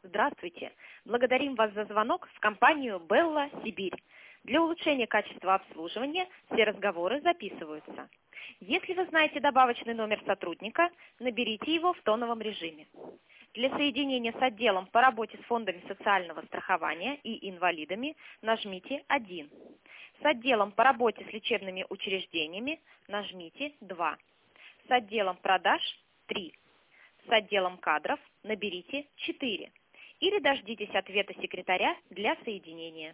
Здравствуйте. Благодарим вас за звонок в компанию «Белла Сибирь». Для улучшения качества обслуживания все разговоры записываются. Если вы знаете добавочный номер сотрудника, наберите его в тоновом режиме. Для соединения с отделом по работе с фондами социального страхования и инвалидами нажмите 1. С отделом по работе с лечебными учреждениями нажмите 2. С отделом продаж 3. С отделом кадров наберите 4. Или дождитесь ответа секретаря для соединения.